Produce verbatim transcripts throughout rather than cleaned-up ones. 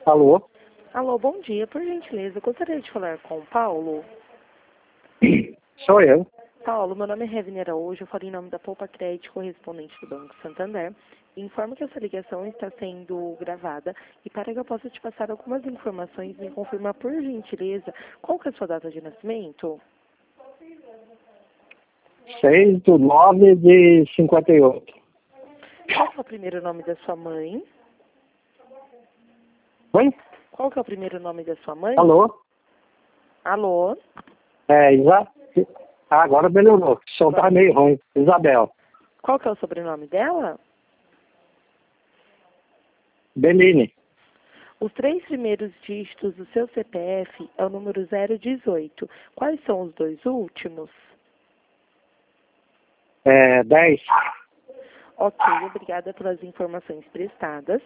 Alô? Alô, bom dia. Por gentileza, gostaria de falar com o Paulo. Sou eu. Paulo, meu nome é Revine Araújo, eu falo em nome da Poupa Crédito, correspondente do Banco Santander. Informo que essa ligação está sendo gravada e para que eu possa te passar algumas informações, me confirmar por gentileza qual que é a sua data de nascimento? seis do nove de cinquenta e oito. Qual que é o primeiro nome da sua mãe? Oi? Qual que é o primeiro nome da sua mãe? Alô? Alô? É, Isa... Ah, agora melhorou. O som tá meio ruim. Isabel. Qual que é o sobrenome dela? Bellini. Os três primeiros dígitos do seu C P F é o número zero dezoito. Quais são os dois últimos? É, dez. Ok, obrigada pelas informações prestadas.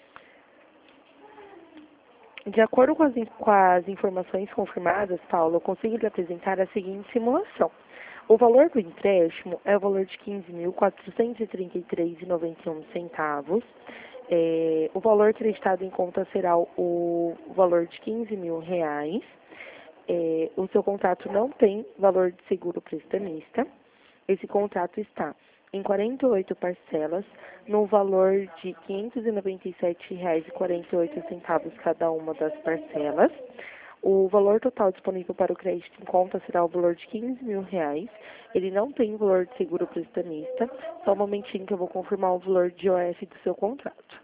De acordo com as, in- com as informações confirmadas, Paulo, eu consigo lhe apresentar a seguinte simulação. O valor do empréstimo é o valor de quinze mil quatrocentos e trinta e três reais e noventa e um centavos. É, o valor acreditado em conta será o, o valor de quinze mil reais. É, o seu contrato não tem valor de seguro prestamista. Esse contrato está em quarenta e oito parcelas, no valor de quinhentos e noventa e sete reais e quarenta e oito centavos cada uma das parcelas. O valor total disponível para o crédito em conta será o valor de quinze mil reais. Ele não tem valor de seguro prestamista. Só um momentinho que eu vou confirmar o valor de O F do seu contrato.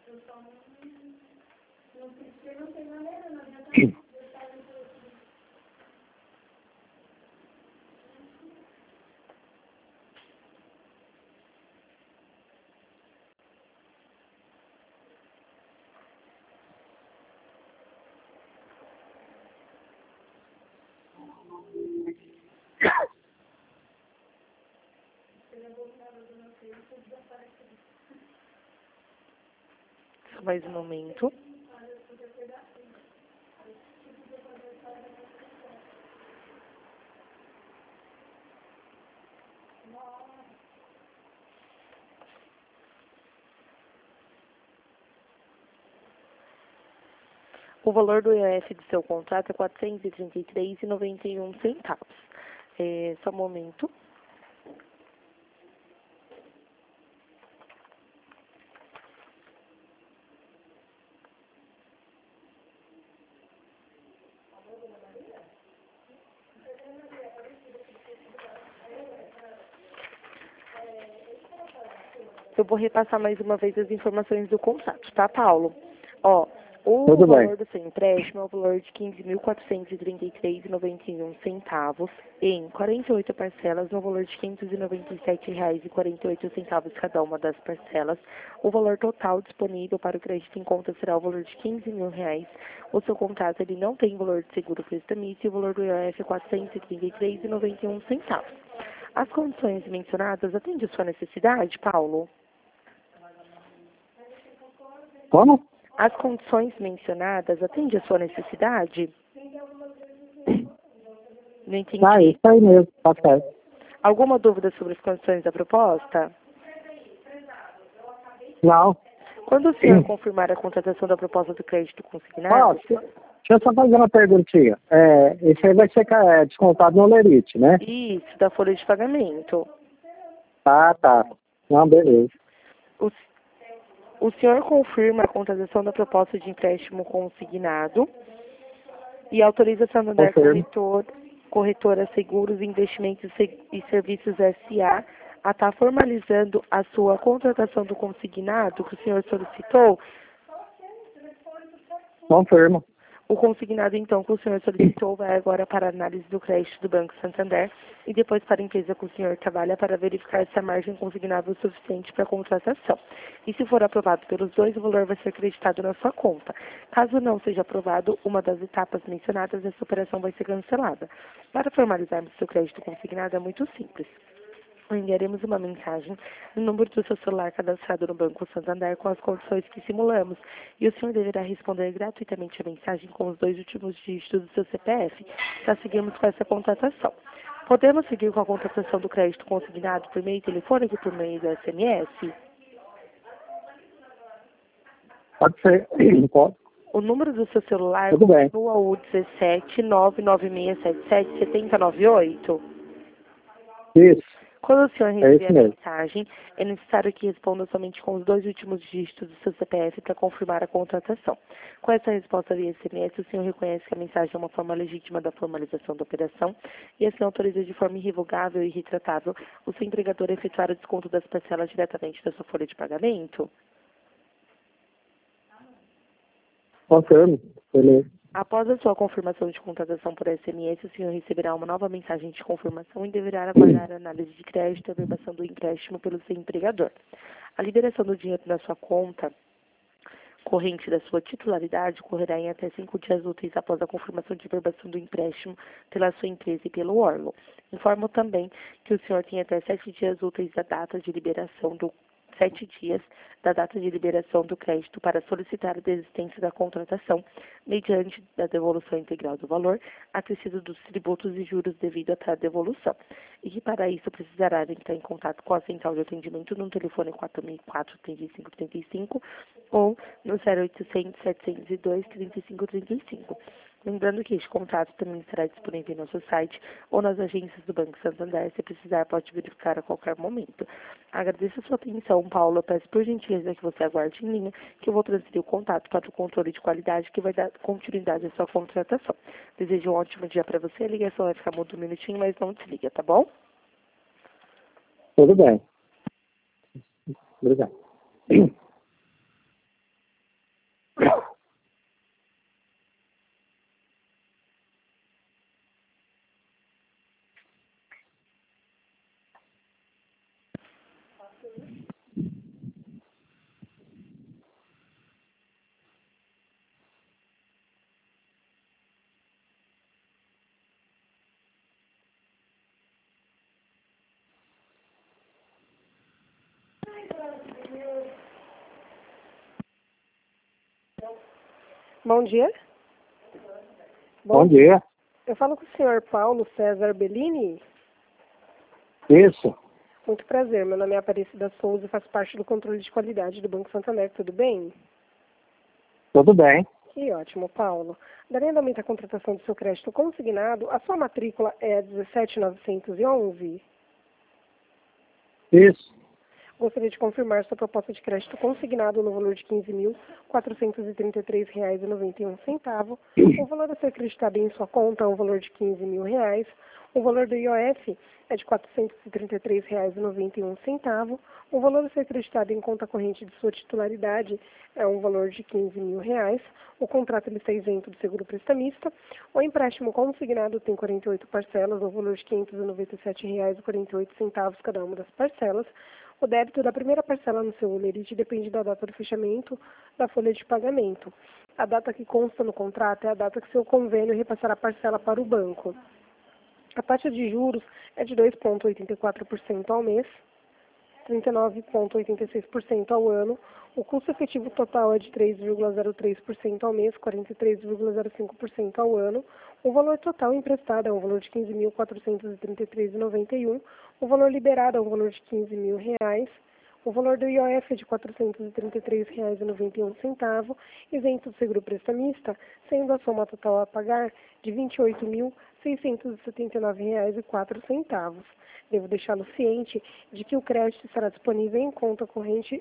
Só mais um momento. O valor do I O F do seu contrato é quatrocentos e trinta e três reais e noventa e um centavos. É, só um momento. Eu vou repassar mais uma vez as informações do contrato, tá, Paulo? Ó, o Tudo bem. valor do seu empréstimo é o valor de quinze mil quatrocentos e trinta e três reais e noventa e um centavos em quarenta e oito parcelas, no valor de quinhentos e noventa e sete reais e quarenta e oito centavos cada uma das parcelas. O valor total disponível para o crédito em conta será o valor de quinze mil reais. O seu contrato ele não tem valor de seguro prestamista e o valor do I O F é quatrocentos e trinta e três reais e noventa e um centavos. As condições mencionadas atendem a sua necessidade, Paulo? Como? As condições mencionadas atendem a sua necessidade? Não entendi. Ah, isso aí mesmo. Tá certo. Alguma dúvida sobre as condições da proposta? Não. Quando o senhor confirmar a contratação da proposta do crédito Ó, consignado, deixa eu só fazer uma perguntinha. É, esse aí vai ser é, descontado no Lerite, né? isso, da folha de pagamento. Ah, tá. Não, beleza. O, o senhor confirma a contratação da proposta de empréstimo consignado e autoriza a Santander Confirmo. Corretor, Corretora Seguros, Investimentos e Serviços S A a estar formalizando a sua contratação do consignado que o senhor solicitou. Confirmo. O consignado, então, que o senhor solicitou vai agora para a análise do crédito do Banco Santander e depois para a empresa que o senhor trabalha para verificar se a margem consignável é suficiente para a contratação. E se for aprovado pelos dois, o valor vai ser acreditado na sua conta. Caso não seja aprovado uma das etapas mencionadas, essa operação vai ser cancelada. Para formalizarmos seu crédito consignado é muito simples. Enviaremos uma mensagem no número do seu celular cadastrado no Banco Santander com as condições que simulamos e o senhor deverá responder gratuitamente a mensagem com os dois últimos dígitos do seu C P F para seguirmos com essa contratação. Podemos seguir com a contratação do crédito consignado por meio telefônico e por meio do S M S? Pode ser. Pode. O número do seu celular Tudo bem. continua o dezessete, nove nove seis sete sete, sete zero nove oito? Isso, Quando o senhor é receber isso a mesmo. mensagem, é necessário que responda somente com os dois últimos dígitos do seu C P F para confirmar a contratação. Com essa resposta via S M S, o senhor reconhece que a mensagem é uma forma legítima da formalização da operação e assim autoriza de forma irrevogável e retratável o seu empregador a efetuar o desconto das parcelas diretamente da sua folha de pagamento? Confirmo. Beleza. Após a sua confirmação de contratação por S M S, o senhor receberá uma nova mensagem de confirmação e deverá aguardar a análise de crédito e a verbação do empréstimo pelo seu empregador. A liberação do dinheiro na sua conta corrente da sua titularidade ocorrerá em até cinco dias úteis após a confirmação de verbação do empréstimo pela sua empresa e pelo órgão. Informo também que o senhor tem até sete dias úteis da data de liberação do sete dias da data de liberação do crédito para solicitar a desistência da contratação, mediante da devolução integral do valor acrescido dos tributos e juros devido a tal devolução. E que para isso precisará entrar em contato com a central de atendimento no telefone quatro mil e quatro, trinta e cinco trinta e cinco ou no zero oitocentos, setecentos e dois, trinta e cinco trinta e cinco. Lembrando que este contrato também estará disponível em nosso site ou nas agências do Banco Santander. Se precisar, pode verificar a qualquer momento. Agradeço a sua atenção, Paulo. Eu peço por gentileza que você aguarde em linha, que eu vou transferir o contato para o controle de qualidade, que vai dar continuidade à sua contratação. Desejo um ótimo dia para você. A ligação vai ficar muda um minutinho, mas não desliga, tá bom? Tudo bem. Obrigado. Bom dia. Bom dia. Eu falo com o senhor Paulo César Bellini. Isso, Muito prazer, meu nome é Aparecida Souza e faço parte do controle de qualidade do Banco Santander, tudo bem? tudo bem. Que ótimo, Paulo. Daria andamento à contratação do seu crédito consignado, a sua matrícula é dezessete mil novecentos e onze. Isso, Gostaria de confirmar sua proposta de crédito consignado no valor de quinze mil quatrocentos e trinta e três reais e noventa e um centavos. O valor a ser acreditado em sua conta é um valor de quinze mil reais. O valor do I O F é de quatrocentos e trinta e três reais e noventa e um centavos. O valor a ser acreditado em conta corrente de sua titularidade é um valor de quinze mil reais. O contrato ele está isento de seguro prestamista. O empréstimo consignado tem quarenta e oito parcelas, no valor de quinhentos e noventa e sete reais e quarenta e oito centavos cada uma das parcelas. O débito da primeira parcela no seu holerite depende da data do fechamento da folha de pagamento. A data que consta no contrato é a data que seu convênio repassará a parcela para o banco. A taxa de juros é de dois vírgula oitenta e quatro por cento ao mês, trinta e nove vírgula oitenta e seis por cento ao ano. O custo efetivo total é de três vírgula zero três por cento ao mês, quarenta e três vírgula zero cinco por cento ao ano. O valor total emprestado é um valor de quinze mil quatrocentos e trinta e três reais e noventa e um. O valor liberado é um valor de quinze mil reais. O valor do I O F é de quatrocentos e trinta e três reais e noventa e um centavos, isento do seguro prestamista, sendo a soma total a pagar de vinte e oito mil seiscentos e setenta e nove reais e quatro centavos. Devo deixá-lo ciente de que o crédito será disponível em conta corrente,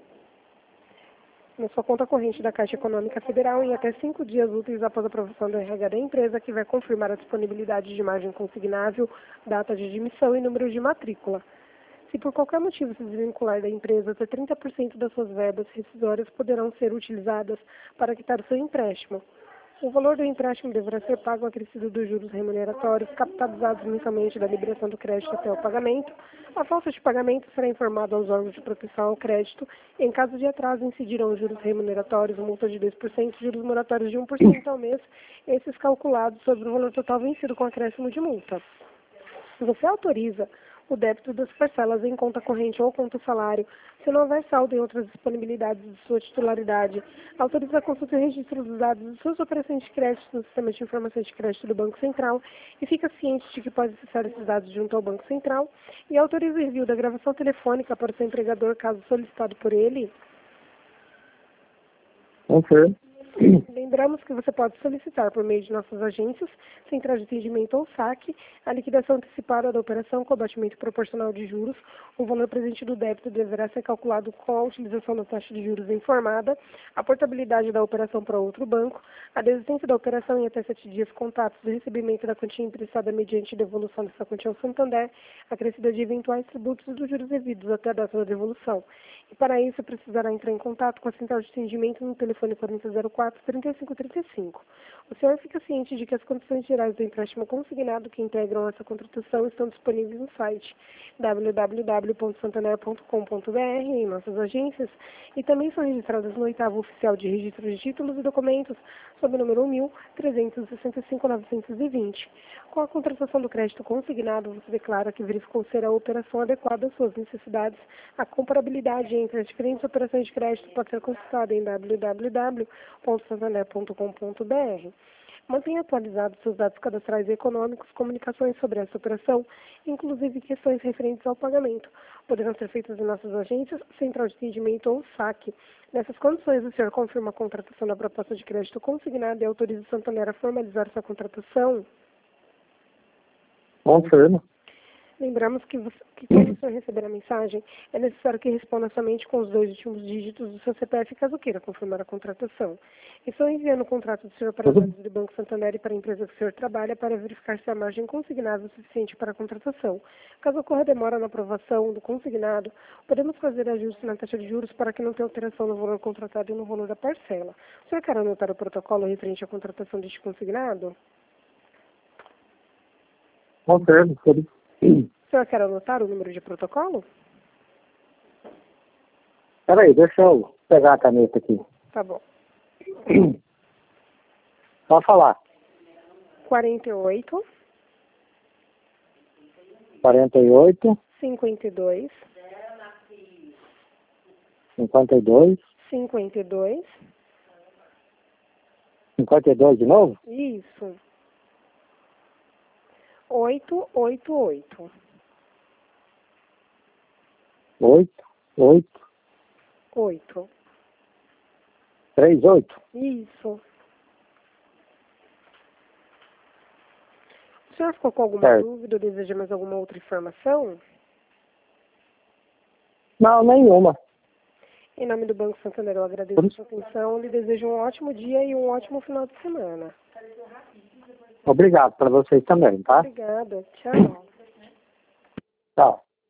na sua conta corrente da Caixa Econômica Federal em até cinco dias úteis após a aprovação do R H da empresa, que vai confirmar a disponibilidade de margem consignável, data de admissão e número de matrícula. Se por qualquer motivo se desvincular da empresa, até trinta por cento das suas verbas rescisórias poderão ser utilizadas para quitar o seu empréstimo. O valor do empréstimo deverá ser pago acrescido dos juros remuneratórios, capitalizados mensalmente da liberação do crédito até o pagamento. A falta de pagamento será informada aos órgãos de proteção ao crédito. Em caso de atraso, incidirão os juros remuneratórios, multa de dois por cento, juros moratórios de um por cento ao mês, esses calculados sobre o valor total vencido com acréscimo de multa. Você autoriza o débito das parcelas em conta corrente ou conta salário, se não houver saldo em outras disponibilidades de sua titularidade. Autoriza a consulta e registro dos dados de suas operações de crédito no sistema de informações de crédito do Banco Central e fica ciente de que pode acessar esses dados junto ao Banco Central e autoriza o envio da gravação telefônica para o seu empregador, caso solicitado por ele. confirmo. Lembrando Lembramos que você pode solicitar por meio de nossas agências, centrais de atendimento ou saque, a liquidação antecipada da operação com abatimento proporcional de juros. O valor presente do débito deverá ser calculado com a utilização da taxa de juros informada, a portabilidade da operação para outro banco, a desistência da operação em até sete dias contatos do recebimento da quantia emprestada mediante devolução dessa quantia ao Santander, acrescida de eventuais tributos e dos juros devidos até a data da devolução. E para isso, precisará entrar em contato com a central de atendimento no telefone quarenta zero quatro, trinta e cinco trinta e cinco. O senhor fica ciente de que as condições gerais do empréstimo consignado que integram essa contratação estão disponíveis no site w w w ponto santander ponto com ponto b r, em nossas agências, e também são registradas no oitavo oficial de registro de títulos e documentos, sob o número um mil trezentos e sessenta e cinco novecentos e vinte. Com a contratação do crédito consignado, você declara que verificou ser a operação adequada às suas necessidades. A comparabilidade entre as diferentes operações de crédito pode ser consultada em w w w ponto santander ponto com ponto b r. Mantenha atualizados seus dados cadastrais e econômicos, comunicações sobre essa operação, inclusive questões referentes ao pagamento. Poderão ser feitas em nossas agências, central de atendimento ou saque. Nessas condições, o senhor confirma a contratação da proposta de crédito consignada e autoriza o Santander a formalizar sua contratação? Confirmo. Lembramos que, você, que quando o senhor receber a mensagem, é necessário que responda somente com os dois últimos dígitos do seu C P F, caso queira confirmar a contratação. Estou enviando o contrato do senhor para a análise do Banco Santander e para a empresa que o senhor trabalha para verificar se a margem consignada é suficiente para a contratação. Caso ocorra demora na aprovação do consignado, podemos fazer ajustes na taxa de juros para que não tenha alteração no valor contratado e no valor da parcela. O senhor quer anotar o protocolo referente à contratação deste consignado? Confirmo. O senhor quer anotar o número de protocolo? Peraí, deixa eu pegar a caneta aqui. Tá bom. Pode falar. quarenta e oito. quarenta e oito. cinquenta e dois. cinquenta e dois. cinquenta e dois. cinquenta e dois de novo? Isso. oito oito oito. oito, oito, oito. três, oito. Isso. O senhor ficou com alguma Certo. dúvida ou deseja mais alguma outra informação? Não, nenhuma. Em nome do Banco Santander, eu agradeço a sua atenção, lhe desejo um ótimo dia e um ótimo final de semana. Obrigado para vocês também, tá? Obrigada. Tchau. Tchau.